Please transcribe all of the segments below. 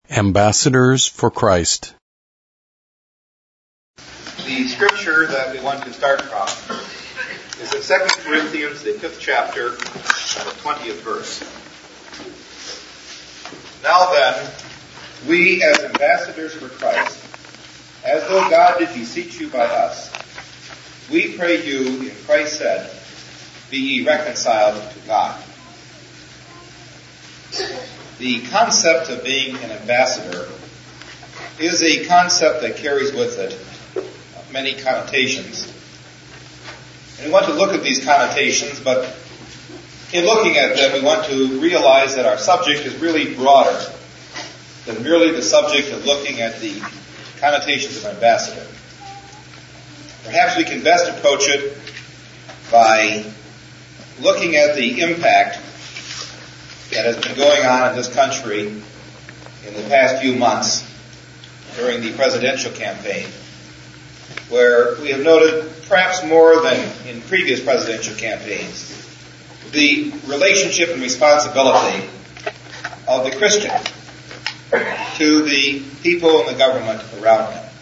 Ambassadors for Christ. The scripture that we want to start from is in 2 Corinthians, the 5th chapter, and the 20th verse. Now then, we as ambassadors for Christ, as though God did beseech you by us, we pray you, in Christ said, be ye reconciled to God. The concept of being an ambassador is a concept that carries with it many connotations. And we want to look at these connotations, but in looking at them, we want to realize that our subject is really broader than merely the subject of looking at the connotations of ambassador. Perhaps we can best approach it by looking at the impact that has been going on in this country in the past few months during the presidential campaign, where we have noted, perhaps more than in previous presidential campaigns, the relationship and responsibility of the Christian to the people in the government around him.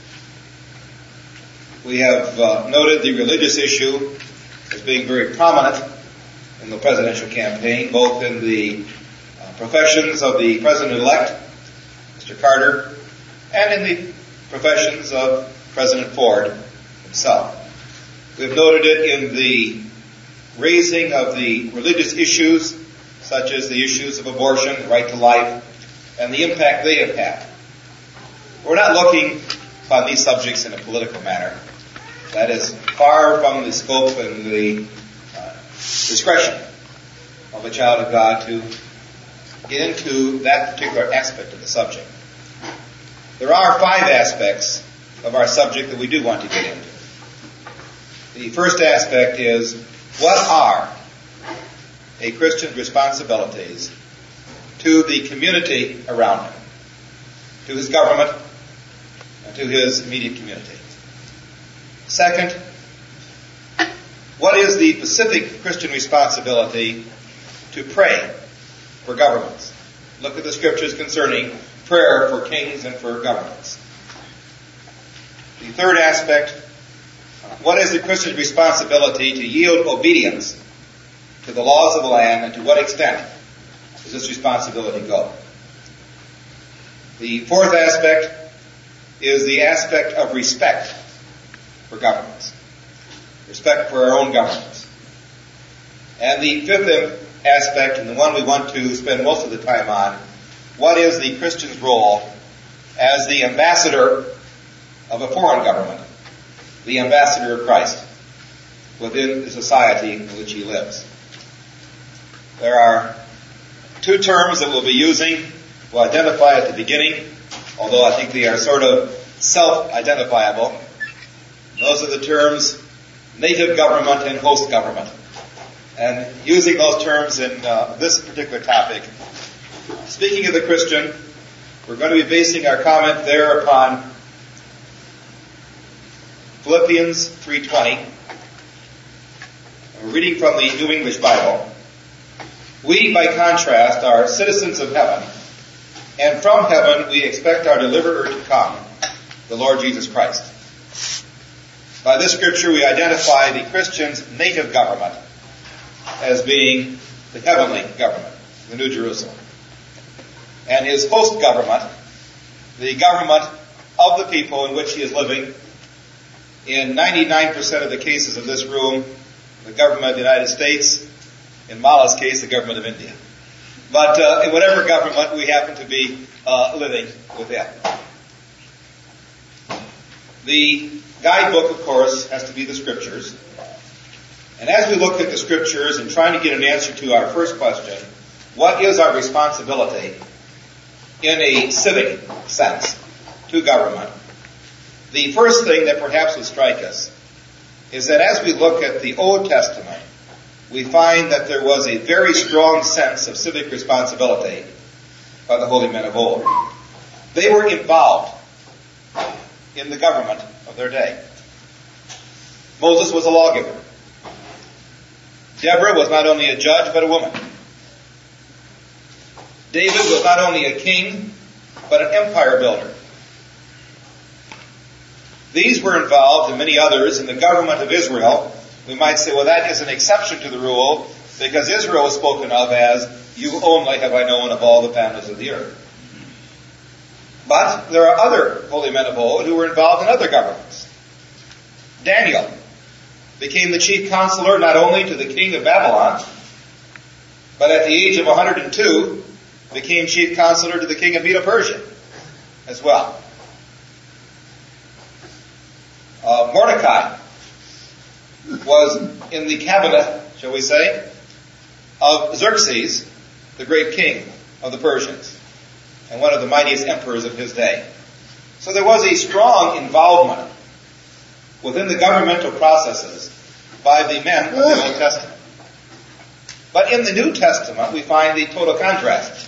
We have noted the religious issue as being very prominent in the presidential campaign, both in the professions of the President-elect, Mr. Carter, and in the professions of President Ford himself. We've noted it in the raising of the religious issues, such as the issues of abortion, the right to life, and the impact they have had. We're not looking upon these subjects in a political manner. That is far from the scope and the discretion of a child of God to get into that particular aspect of the subject. There are 5 aspects of our subject that we do want to get into. The first aspect is, what are a Christian's responsibilities to the community around him, to his government, and to his immediate community? Second, what is the specific Christian responsibility to pray for governments? Look at the scriptures concerning prayer for kings and for governments. The third aspect, what is the Christian's responsibility to yield obedience to the laws of the land, and to what extent does this responsibility go? The fourth aspect is the aspect of respect for governments. Respect for our own governments. And the fifth aspect, and the one we want to spend most of the time on, what is the Christian's role as the ambassador of a foreign government, the ambassador of Christ, within the society in which he lives? There are 2 terms that we'll be using. We'll identify at the beginning, although I think they are sort of self-identifiable. Those are the terms native government and host government. And using those terms in this particular topic, speaking of the Christian, we're going to be basing our comment there upon Philippians 3:20. We're reading from the New English Bible. We, by contrast, are citizens of heaven, and from heaven we expect our deliverer to come, the Lord Jesus Christ. By this scripture, we identify the Christian's native government as being the heavenly government, the New Jerusalem. And his host government, the government of the people in which he is living. In 99% of the cases of this room, the government of the United States. In Mala's case, the government of India. But in whatever government we happen to be living within. The guidebook, of course, has to be the scriptures. And as we look at the scriptures and trying to get an answer to our first question, what is our responsibility in a civic sense to government? The first thing that perhaps would strike us is that as we look at the Old Testament, we find that there was a very strong sense of civic responsibility by the holy men of old. They were involved in the government of their day. Moses was a lawgiver. Deborah was not only a judge, but a woman. David was not only a king, but an empire builder. These were involved, and many others, in the government of Israel. We might say, well, that is an exception to the rule, because Israel is spoken of as, you only have I known of all the families of the earth. But there are other holy men of old who were involved in other governments. Daniel became the chief counselor not only to the king of Babylon, but at the age of 102, became chief counselor to the king of Medo-Persia as well. Mordecai was in the cabinet, shall we say, of Xerxes, the great king of the Persians, and one of the mightiest emperors of his day. So there was a strong involvement within the governmental processes by the men of the Old Testament. But in the New Testament, we find the total contrast.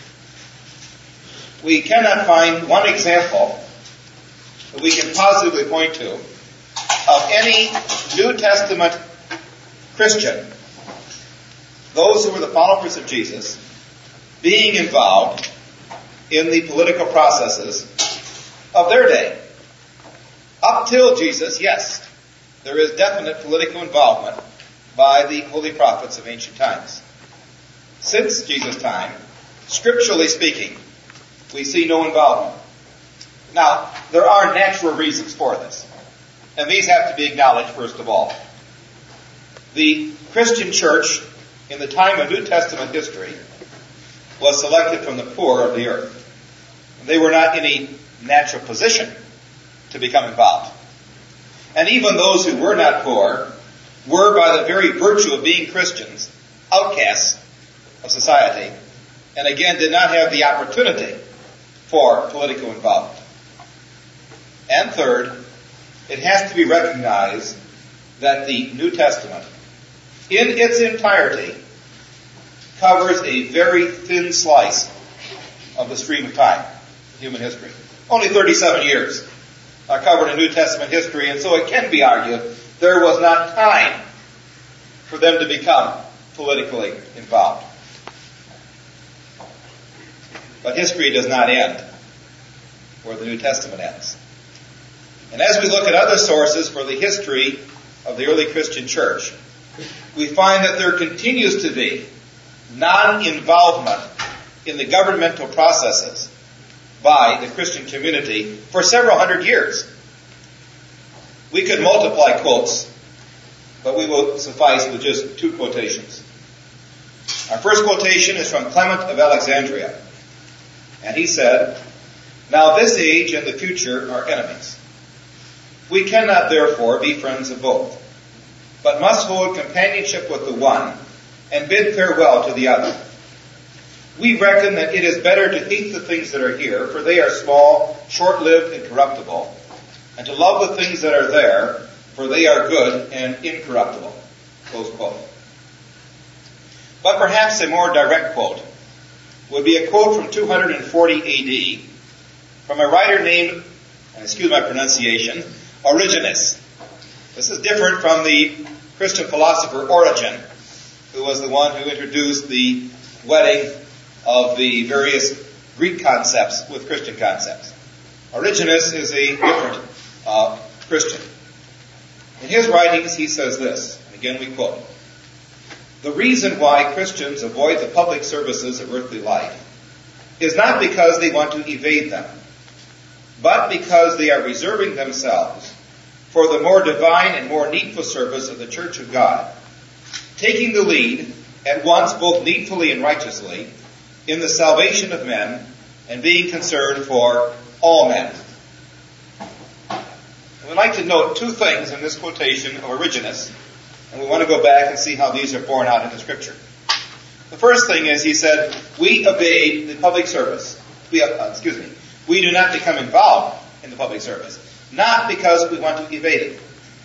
We cannot find one example that we can positively point to of any New Testament Christian, those who were the followers of Jesus, being involved in the political processes of their day. Up till Jesus, yes, there is definite political involvement by the holy prophets of ancient times. Since Jesus' time, scripturally speaking, we see no involvement. Now, there are natural reasons for this, and these have to be acknowledged first of all. The Christian church in the time of New Testament history was selected from the poor of the earth. They were not in a natural position to become involved. And even those who were not poor were, by the very virtue of being Christians, outcasts of society, and again did not have the opportunity for political involvement. And third, it has to be recognized that the New Testament, in its entirety, covers a very thin slice of the stream of time in human history. Only 37 years are covered in New Testament history, and so it can be argued there was not time for them to become politically involved. But history does not end where the New Testament ends. And as we look at other sources for the history of the early Christian church, we find that there continues to be non-involvement in the governmental processes by the Christian community for several hundred years. We could multiply quotes, but we will suffice with just two quotations. Our first quotation is from Clement of Alexandria, and he said, "Now this age and the future are enemies. We cannot therefore be friends of both, but must hold companionship with the one and bid farewell to the other. We reckon that it is better to hate the things that are here, for they are small, short-lived, and corruptible, and to love the things that are there, for they are good and incorruptible." Close quote. But perhaps a more direct quote would be a quote from 240 A.D. from a writer named, and excuse my pronunciation, Origenes. This is different from the Christian philosopher Origen, who was the one who introduced the wedding of the various Greek concepts with Christian concepts. Origenes is a different Christian. In his writings, he says this, and again we quote, "The reason why Christians avoid the public services of earthly life is not because they want to evade them, but because they are reserving themselves for the more divine and more needful service of the Church of God, taking the lead at once both needfully and righteously in the salvation of men and being concerned for all men." And we'd like to note two things in this quotation of Origenes, and we want to go back and see how these are borne out into Scripture. The first thing is, he said, we evade the public service. We do not become involved in the public service, not because we want to evade it,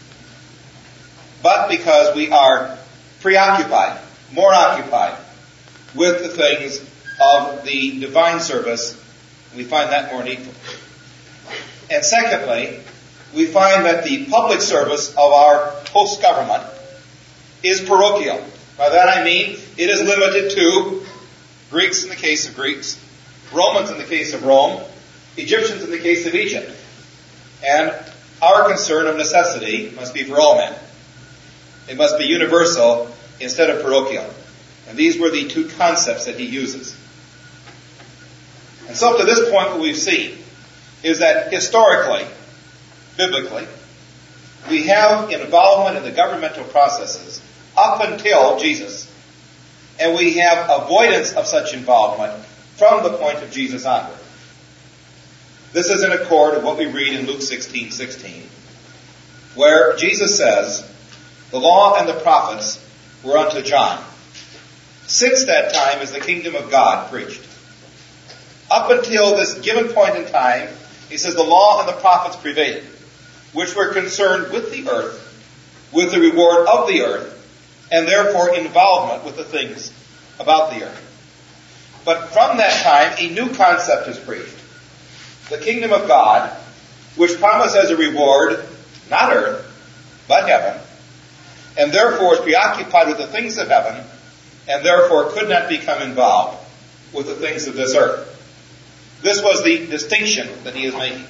but because we are preoccupied, more occupied with the things of the divine service. We find that more needful. And secondly, we find that the public service of our host government is parochial. By that I mean it is limited to Greeks in the case of Greeks, Romans in the case of Rome, Egyptians in the case of Egypt. And our concern of necessity must be for all men. It must be universal instead of parochial. And these were the two concepts that he uses. And so up to this point, what we've seen is that historically, biblically, we have involvement in the governmental processes up until Jesus. And we have avoidance of such involvement from the point of Jesus onward. This is in accord with what we read in Luke 16:16, where Jesus says, "The law and the prophets were unto John. Since that time is the kingdom of God preached." Up until this given point in time, he says the law and the prophets prevailed, which were concerned with the earth, with the reward of the earth, and therefore involvement with the things about the earth. But from that time, a new concept is preached. The kingdom of God, which promised as a reward, not earth, but heaven, and therefore is preoccupied with the things of heaven, and therefore could not become involved with the things of this earth. This was the distinction that he is making.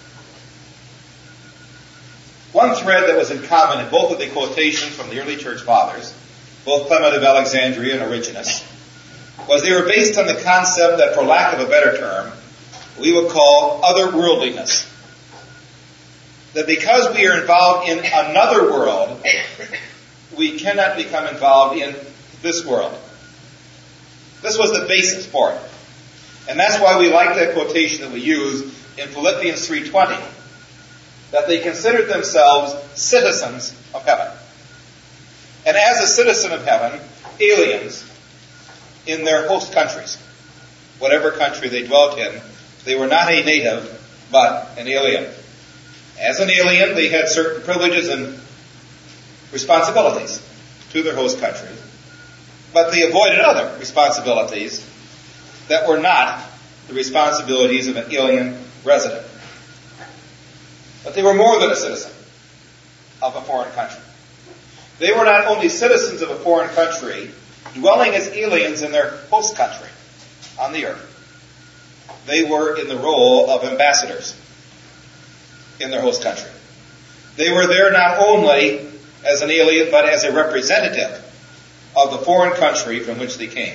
One thread that was in common in both of the quotations from the early church fathers, both Clement of Alexandria and Origenus, was they were based on the concept that, for lack of a better term, we would call otherworldliness. That because we are involved in another world, we cannot become involved in this world. This was the basis for it. And that's why we like that quotation that we use in Philippians 3:20, that they considered themselves citizens of heaven. And as a citizen of heaven, aliens in their host countries. Whatever country they dwelt in, they were not a native, but an alien. As an alien, they had certain privileges and responsibilities to their host country. But they avoided other responsibilities that were not the responsibilities of an alien resident. But they were more than a citizen of a foreign country. They were not only citizens of a foreign country, dwelling as aliens in their host country on the earth. They were in the role of ambassadors in their host country. They were there not only as an alien, but as a representative of the foreign country from which they came.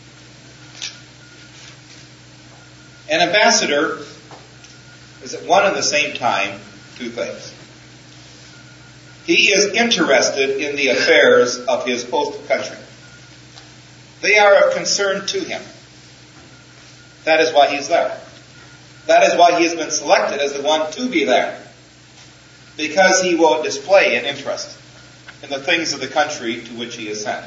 An ambassador is at one and the same time two things. He is interested in the affairs of his host country. They are of concern to him. That is why he's there. That is why he has been selected as the one to be there. Because he will display an interest in the things of the country to which he is sent.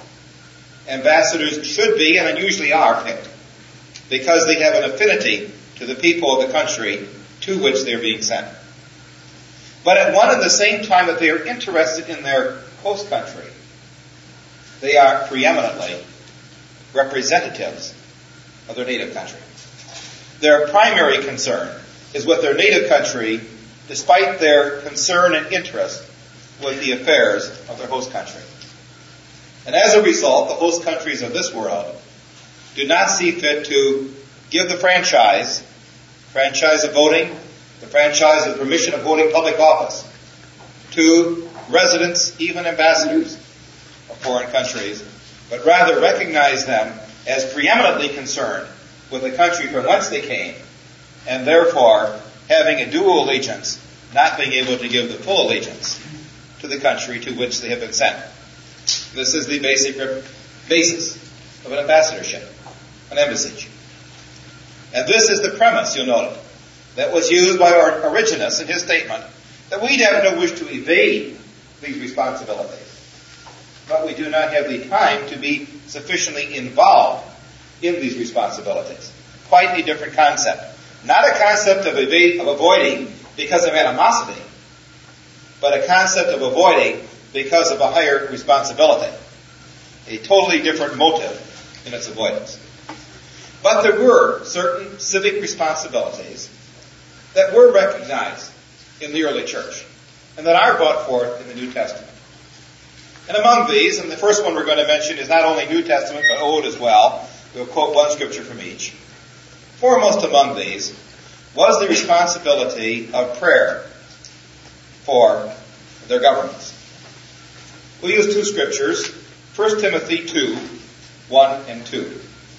Ambassadors should be, and usually are, picked because they have an affinity to the people of the country to which they're being sent. But at one and the same time that they are interested in their host country, they are preeminently representatives of their native country. Their primary concern is with their native country, despite their concern and interest with the affairs of their host country. And as a result, the host countries of this world do not see fit to give the franchise of voting, the franchise of permission of holding public office, to residents, even ambassadors of foreign countries, but rather recognize them as preeminently concerned with the country from whence they came, and therefore having a dual allegiance, not being able to give the full allegiance to the country to which they have been sent. This is the basic basis of an ambassadorship, an embassage. And this is the premise, you'll note, that was used by Origenus in his statement, that we have no wish to evade these responsibilities, but we do not have the time to be sufficiently involved in these responsibilities. Quite a different concept. Not a concept of avoiding because of animosity, but a concept of avoiding because of a higher responsibility. A totally different motive in its avoidance. But there were certain civic responsibilities that were recognized in the early church and that are brought forth in the New Testament. And among these, and the first one we're going to mention is not only New Testament but Old as well. We'll quote one scripture from each. Foremost among these was the responsibility of prayer for their governments. We'll use two scriptures, 1 Timothy 2, 1 and 2.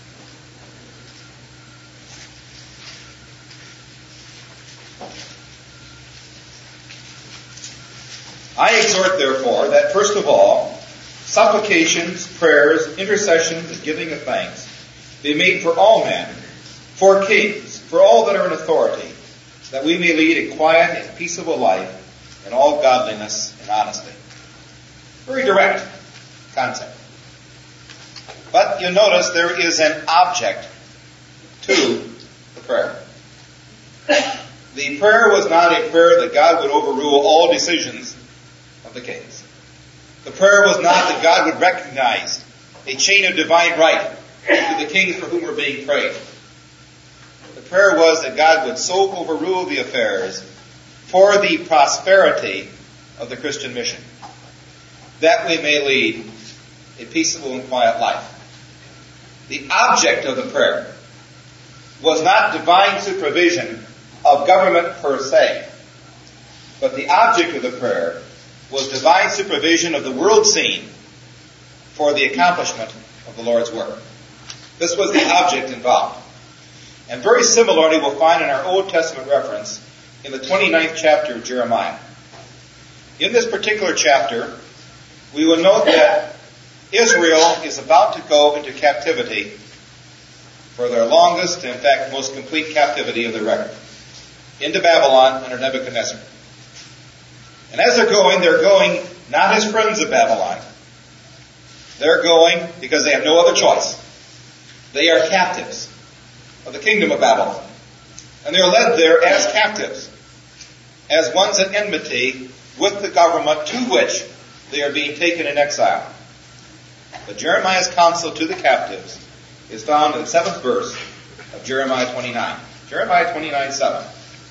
I exhort, therefore, that first of all, supplications, prayers, intercessions, and giving of thanks be made for all men, for kings, for all that are in authority, that we may lead a quiet and peaceable life in all godliness and honesty. Very direct concept. But you'll notice there is an object to the prayer. The prayer was not a prayer that God would overrule all decisions of the kings. The prayer was not that God would recognize a chain of divine right to the kings for whom were being prayed. The prayer was that God would so overrule the affairs for the prosperity of the Christian mission, that we may lead a peaceable and quiet life. The object of the prayer was not divine supervision of government per se, but the object of the prayer was divine supervision of the world scene for the accomplishment of the Lord's work. This was the object involved. And very similarly, we'll find in our Old Testament reference in the 29th chapter of Jeremiah. In this particular chapter, we will note that Israel is about to go into captivity for their longest, and in fact most complete captivity of their record, into Babylon under Nebuchadnezzar. And as they're going not as friends of Babylon. They're going because they have no other choice. They are captives of the kingdom of Babylon. And they're led there as captives, as ones at enmity with the government to which they are being taken in exile. But Jeremiah's counsel to the captives is found in the 7th verse of Jeremiah 29. Jeremiah 29:7.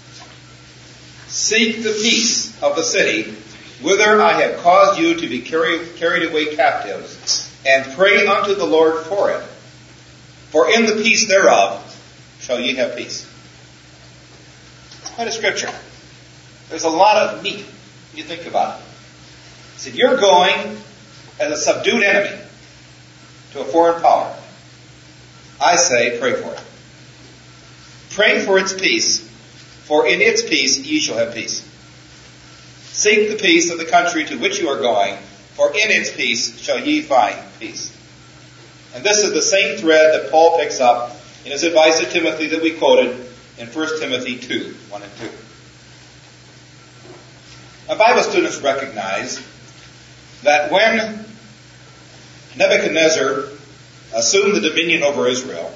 Seek the peace of the city, whither I have caused you to be carried away captives, and pray unto the Lord for it. For in the peace thereof shall ye have peace. It's quite a scripture. There's a lot of meat when you think about it. So you're going as a subdued enemy to a foreign power. I say, pray for it. Pray for its peace, for in its peace ye shall have peace. Seek the peace of the country to which you are going, for in its peace shall ye find peace. And this is the same thread that Paul picks up in his advice to Timothy that we quoted in 1 Timothy 2, 1 and 2. Now, Bible students recognize that when Nebuchadnezzar assumed the dominion over Israel,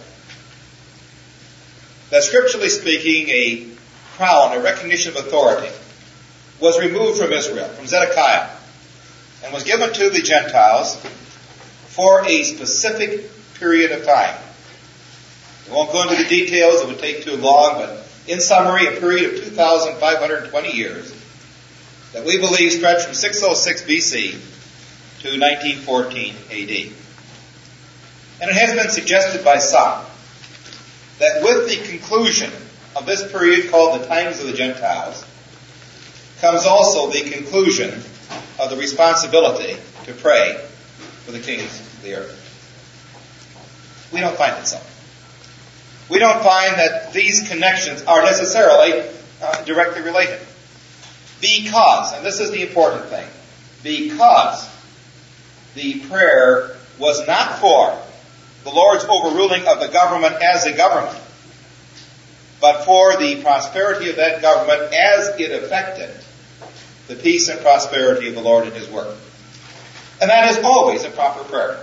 that scripturally speaking, a crown, a recognition of authority, was removed from Israel, from Zedekiah, and was given to the Gentiles for a specific period of time. I won't go into the details, it would take too long, but in summary, a period of 2,520 years that we believe stretched from 606 BC to 1914 AD. And it has been suggested by some that with the conclusion of this period called the times of the Gentiles comes also the conclusion of the responsibility to pray for the kings of the earth. We don't find it so. We don't find that these connections are necessarily directly related. Because, and this is the important thing, because the prayer was not for the Lord's overruling of the government as a government, but for the prosperity of that government as it affected the peace and prosperity of the Lord and His work. And that is always a proper prayer.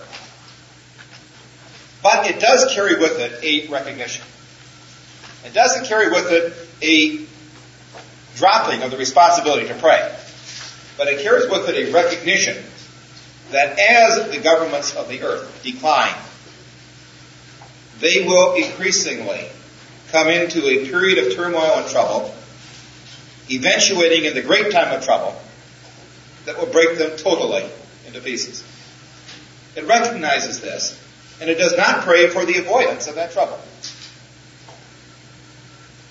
But it does carry with it a recognition. It doesn't carry with it a dropping of the responsibility to pray. But it carries with it a recognition that as the governments of the earth decline, they will increasingly come into a period of turmoil and trouble, eventuating in the great time of trouble that will break them totally into pieces. It recognizes this, and it does not pray for the avoidance of that trouble.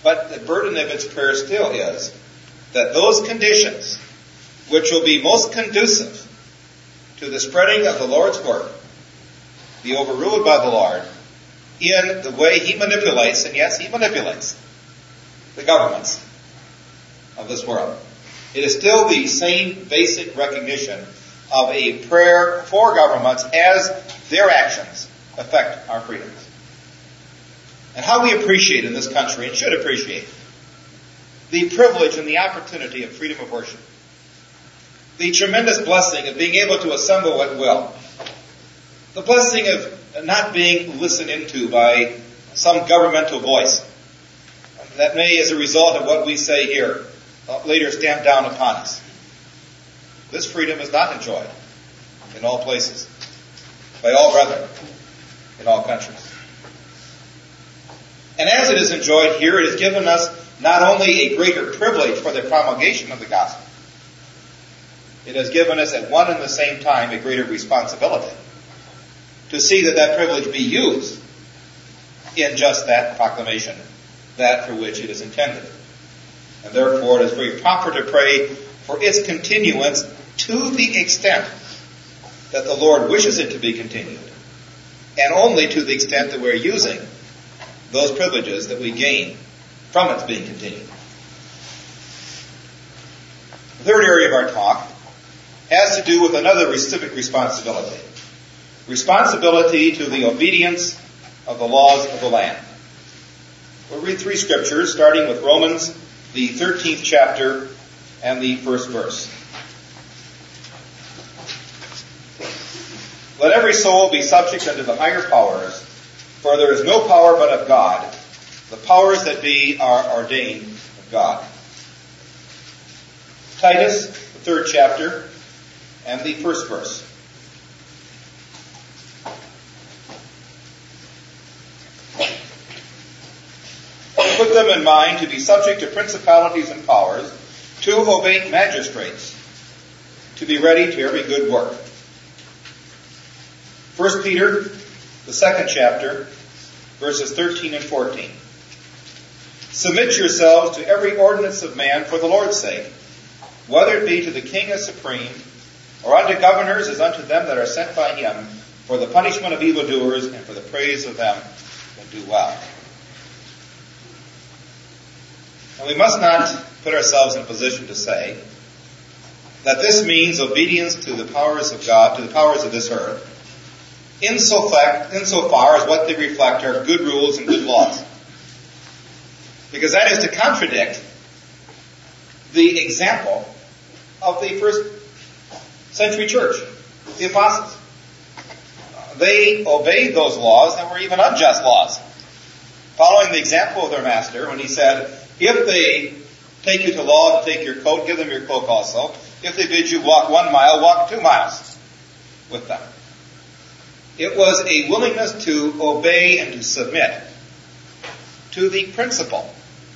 But the burden of its prayer still is that those conditions which will be most conducive to the spreading of the Lord's work be overruled by the Lord in the way He manipulates, and yes, He manipulates the governments of this world. It is still the same basic recognition of a prayer for governments as their actions affect our freedoms. And how we appreciate in this country, and should appreciate, the privilege and the opportunity of freedom of worship. The tremendous blessing of being able to assemble at will. The blessing of not being listened into by some governmental voice that may, as a result of what we say here, later stamp down upon us. This freedom is not enjoyed in all places, by all brethren, in all countries. And as it is enjoyed here, it has given us not only a greater privilege for the promulgation of the gospel, it has given us at one and the same time a greater responsibility to see that that privilege be used in just that proclamation, that for which it is intended. And therefore it is very proper to pray for its continuance to the extent that the Lord wishes it to be continued, and only to the extent that we're using those privileges that we gain from its being continued. The third area of our talk has to do with another civic responsibility. Responsibility to the obedience of the laws of the land. We'll read three scriptures, starting with Romans, the 13th chapter, and the first verse. Let every soul be subject unto the higher powers, for there is no power but of God. The powers that be are ordained of God. Titus, the 3rd chapter, and the first verse. Put them in mind to be subject to principalities and powers, to obey magistrates, to be ready to every good work. 1 Peter, the 2nd chapter, verses 13 and 14. Submit yourselves to every ordinance of man for the Lord's sake, whether it be to the king as supreme, or unto governors as unto them that are sent by him, for the punishment of evildoers and for the praise of them that do well. And we must not put ourselves in a position to say that this means obedience to the powers of God, to the powers of this earth, insofar as what they reflect are good rules and good laws. Because that is to contradict the example of the first century church, the apostles. They obeyed those laws that were even unjust laws, following the example of their master when he said, if they take you to law to take your coat, give them your cloak also. If they bid you walk 1 mile, walk 2 miles with them. It was a willingness to obey and to submit to the principle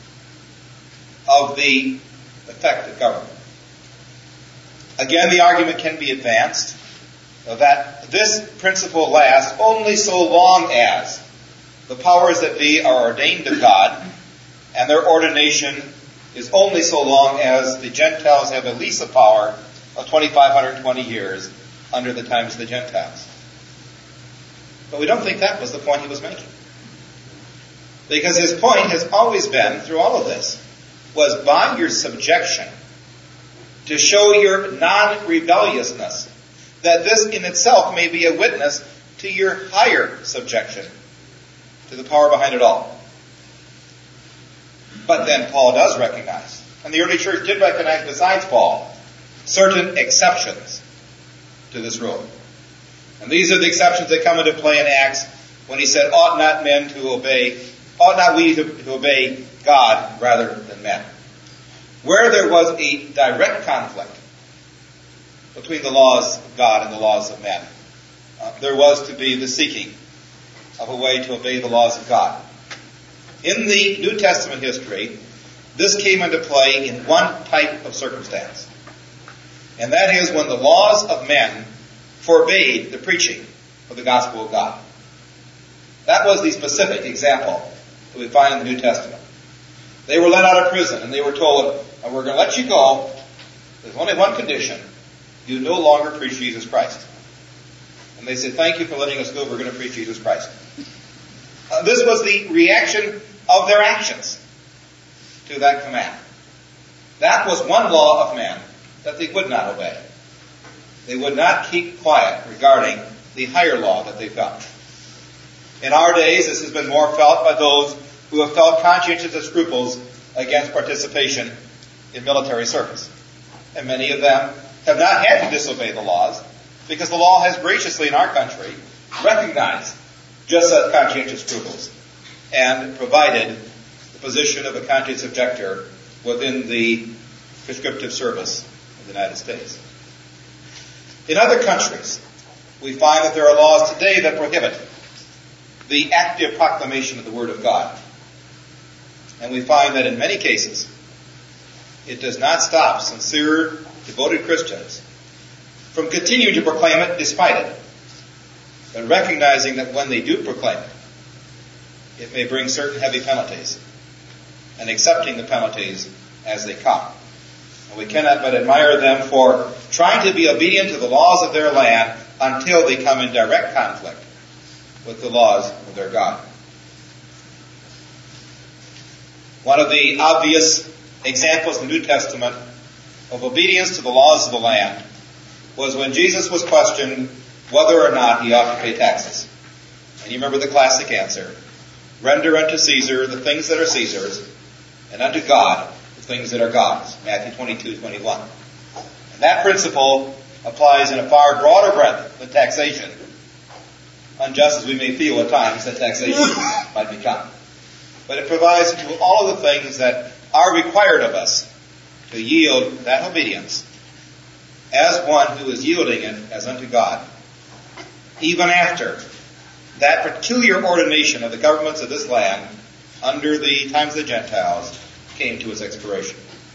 of the effective government. Again, the argument can be advanced that this principle lasts only so long as the powers that be are ordained of God, and their ordination is only so long as the Gentiles have at least a power of 2,520 years under the times of the Gentiles. But we don't think that was the point he was making. Because his point has always been, through all of this, was by your subjection to show your non-rebelliousness, that this in itself may be a witness to your higher subjection to the power behind it all. But then Paul does recognize, and the early church did recognize besides Paul, certain exceptions to this rule. And these are the exceptions that come into play in Acts when he said, ought not we to obey God rather than men. Where there was a direct conflict between the laws of God and the laws of men, there was to be the seeking of a way to obey the laws of God. In the New Testament history, this came into play in one type of circumstance. And that is when the laws of men forbade the preaching of the gospel of God. That was the specific example that we find in the New Testament. They were let out of prison, and they were told, we're going to let you go. There's only one condition. You no longer preach Jesus Christ. And they said, thank you for letting us go. We're going to preach Jesus Christ. This was the reaction of their actions to that command. That was one law of man that they would not obey. They would not keep quiet regarding the higher law that they felt. In our days, this has been more felt by those who have felt conscientious scruples against participation in military service. And many of them have not had to disobey the laws because the law has graciously in our country recognized just such conscientious scruples and provided the position of a conscience objector within the prescriptive service of the United States. In other countries, we find that there are laws today that prohibit the active proclamation of the Word of God. And we find that in many cases, it does not stop sincere, devoted Christians from continuing to proclaim it despite it, but recognizing that when they do proclaim it, it may bring certain heavy penalties, and accepting the penalties as they come. And we cannot but admire them for trying to be obedient to the laws of their land until they come in direct conflict with the laws of their God. One of the obvious examples in the New Testament of obedience to the laws of the land was when Jesus was questioned whether or not he ought to pay taxes. And you remember the classic answer: render unto Caesar the things that are Caesar's, and unto God the things that are God's. Matthew 22:21. And that principle applies in a far broader breadth than taxation, unjust as we may feel at times that taxation might become. But it provides to all of the things that are required of us to yield that obedience as one who is yielding it as unto God, even after that peculiar ordination of the governments of this land under the times of the Gentiles came to its expiration.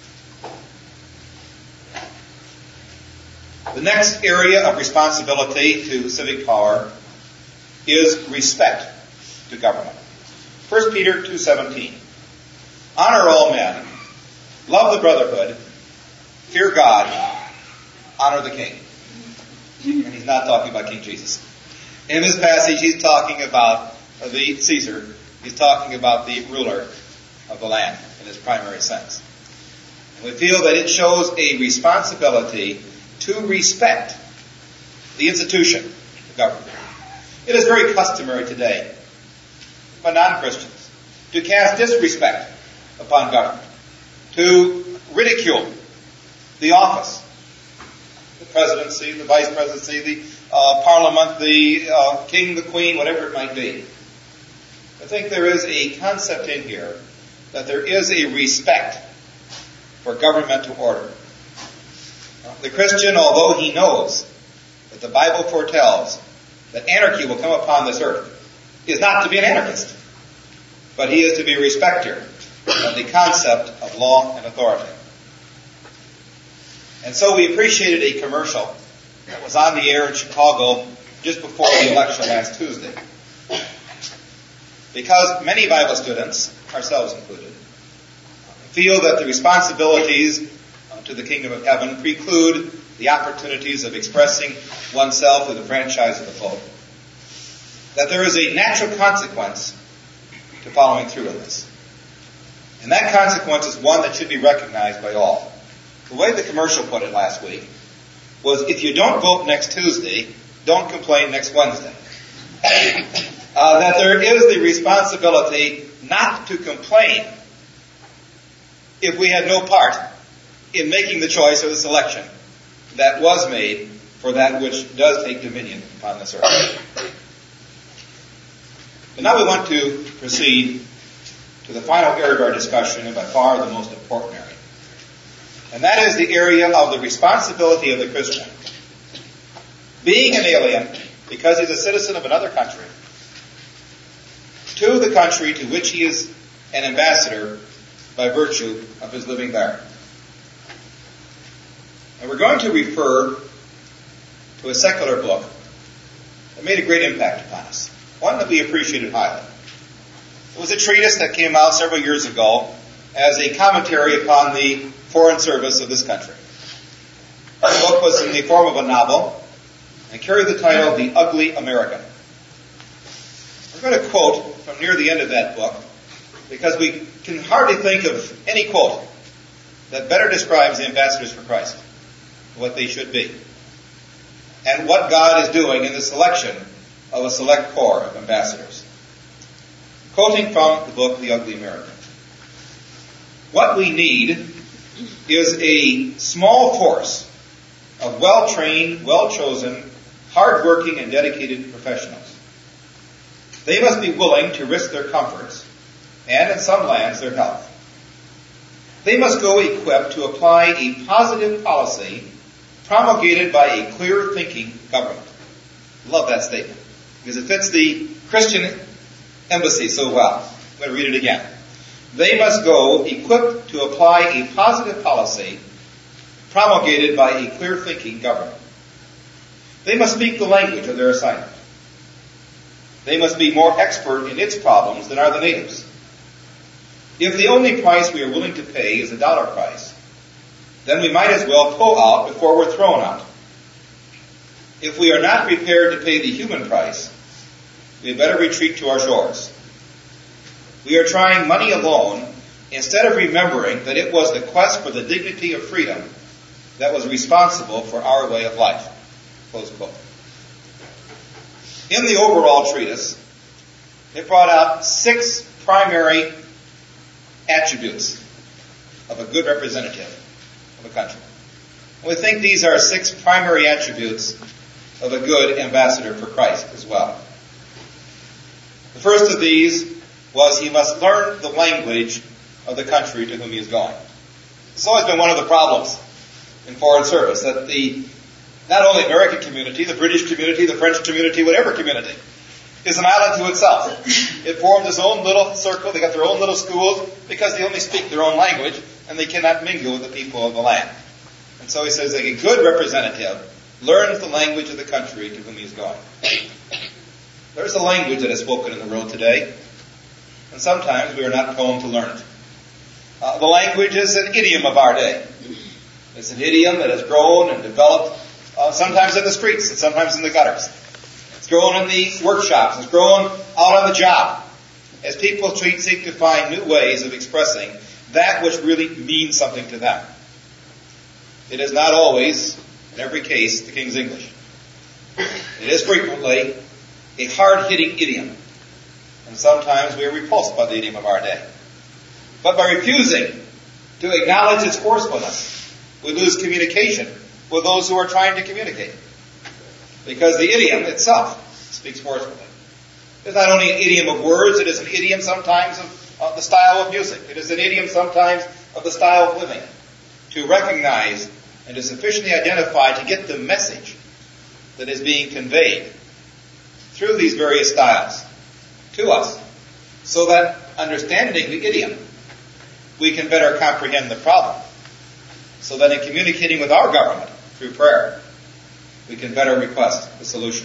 The next area of responsibility to civic power is respect to government. 1 Peter 2:17. Honor all men, love the brotherhood, fear God, honor the king. And he's not talking about King Jesus. In this passage, he's talking about the Caesar. He's talking about the ruler of the land in his primary sense. And we feel that it shows a responsibility to respect the institution of government. It is very customary today for non-Christians to cast disrespect upon government, to ridicule the office, the presidency, the vice presidency, the parliament, the king, the queen, whatever it might be. I think there is a concept in here that there is a respect for governmental order. The Christian, although he knows that the Bible foretells that anarchy will come upon this earth, is not to be an anarchist, but he is to be a respecter of the concept of law and authority. And so we appreciated a commercial that was on the air in Chicago just before the election last Tuesday. Because many Bible students, ourselves included, feel that the responsibilities to the kingdom of heaven preclude the opportunities of expressing oneself through the franchise of the Pope, that there is a natural consequence to following through in this. And that consequence is one that should be recognized by all. The way the commercial put it last week was, if you don't vote next Tuesday, don't complain next Wednesday. That there is the responsibility not to complain if we had no part in making the choice of the selection that was made for that which does take dominion upon this earth. But now we want to proceed to the final area of our discussion, and by far the most important area. And that is the area of the responsibility of the Christian, being an alien because he's a citizen of another country, to the country to which he is an ambassador by virtue of his living there. And we're going to refer to a secular book that made a great impact upon us, one that we appreciated highly. It was a treatise that came out several years ago as a commentary upon the foreign service of this country. The book was in the form of a novel and carried the title, The Ugly American. We're going to quote from near the end of that book because we can hardly think of any quote that better describes the ambassadors for Christ, what they should be, and what God is doing in the selection of a select corps of ambassadors. Quoting from the book, The Ugly American. What we need is a small force of well-trained, well-chosen, hard-working, and dedicated professionals. They must be willing to risk their comforts, and in some lands, their health. They must go equipped to apply a positive policy promulgated by a clear-thinking government. Love that statement, because it fits the Christian embassy so well. I'm going to read it again. They must go equipped to apply a positive policy promulgated by a clear-thinking government. They must speak the language of their assignment. They must be more expert in its problems than are the natives. If the only price we are willing to pay is a dollar price, then we might as well pull out before we're thrown out. If we are not prepared to pay the human price, we had better retreat to our shores. We are trying money alone instead of remembering that it was the quest for the dignity of freedom that was responsible for our way of life. Close quote. In the overall treatise, it brought out 6 primary attributes of a good representative of a country. And we think these are 6 primary attributes of a good ambassador for Christ as well. The first of these was he must learn the language of the country to whom he is going. It's always been one of the problems in foreign service, that not only American community, the British community, the French community, whatever community, is an island to itself. It forms its own little circle. They got their own little schools because they only speak their own language and they cannot mingle with the people of the land. And so he says that a good representative learns the language of the country to whom he is going. There's a language that is spoken in the world today, and sometimes we are not prone to learn it. The language is an idiom of our day. It's an idiom that has grown and developed sometimes in the streets and sometimes in the gutters. It's grown in the workshops. It's grown out on the job as people seek to find new ways of expressing that which really means something to them. It is not always, in every case, the King's English. It is frequently a hard-hitting idiom, and sometimes we are repulsed by the idiom of our day. But by refusing to acknowledge its forcefulness, we lose communication with those who are trying to communicate. Because the idiom itself speaks forcefully. It's not only an idiom of words, it is an idiom sometimes of the style of music. It is an idiom sometimes of the style of living. To recognize and to sufficiently identify to get the message that is being conveyed through these various styles to us, so that understanding the idiom, we can better comprehend the problem, so that in communicating with our government through prayer, we can better request the solution.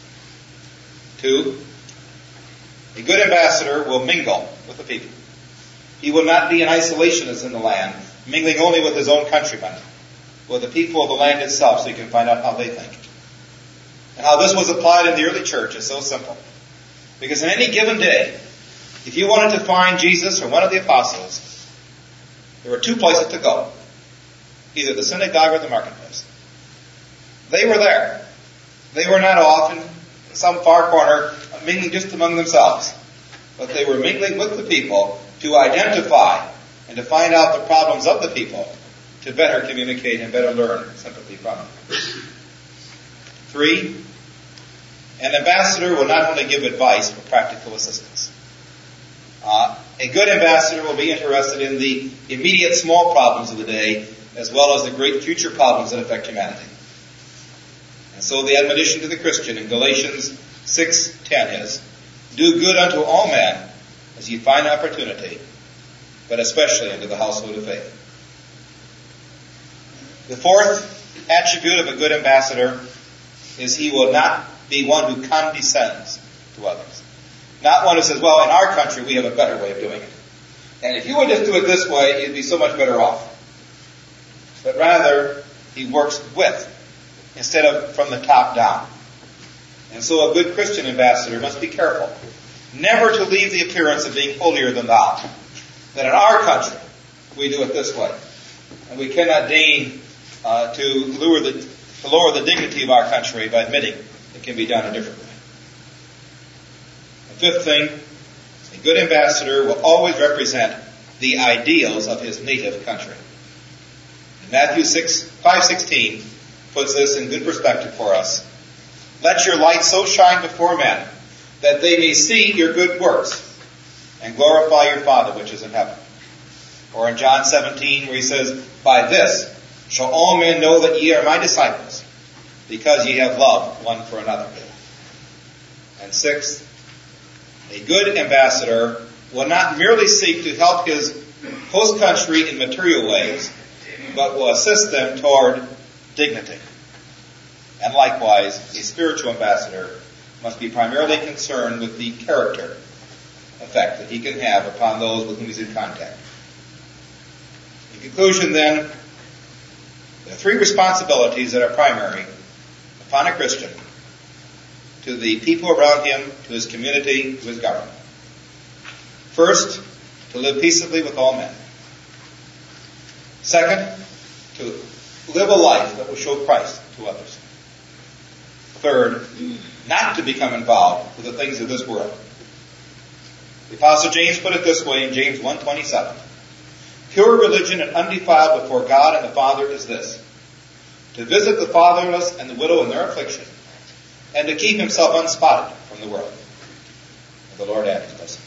2, a good ambassador will mingle with the people. He will not be an isolationist in the land, mingling only with his own countrymen, with the people of the land itself, so he can find out how they think. And how this was applied in the early church is so simple. Because in any given day, if you wanted to find Jesus or one of the apostles, there were 2 places to go. Either the synagogue or the marketplace. They were there. They were not off in some far corner mingling just among themselves. But they were mingling with the people to identify and to find out the problems of the people, to better communicate and better learn sympathy from them. 3, an ambassador will not only give advice but practical assistance. A good ambassador will be interested in the immediate small problems of the day as well as the great future problems that affect humanity. And so the admonition to the Christian in Galatians 6:10 is, do good unto all men as ye find opportunity, but especially unto the household of faith. The 4th attribute of a good ambassador is he will not be one who condescends to others. Not one who says, well, in our country we have a better way of doing it. And if you would just do it this way, you'd be so much better off. But rather, he works with, instead of from the top down. And so a good Christian ambassador must be careful never to leave the appearance of being holier than thou. That in our country, we do it this way. And we cannot deign to lower the dignity of our country by admitting it can be done a different way. The fifth thing, a good ambassador will always represent the ideals of his native country. Matthew 5:16 puts this in good perspective for us. Let your light so shine before men that they may see your good works and glorify your Father which is in heaven. Or in John 17 where he says, by this shall all men know that ye are my disciples, because ye have love one for another. And sixth, a good ambassador will not merely seek to help his host country in material ways, but will assist them toward dignity. And likewise, a spiritual ambassador must be primarily concerned with the character effect that he can have upon those with whom he's in contact. In conclusion, then, there are three responsibilities that are primary upon a Christian to the people around him, to his community, to his government. First, to live peaceably with all men. Second, to live a life that will show Christ to others. Third, not to become involved with the things of this world. The Apostle James put it this way in James 1:27. Pure religion and undefiled before God and the Father is this: to visit the fatherless and the widow in their affliction, and to keep himself unspotted from the world. May the Lord add his blessing.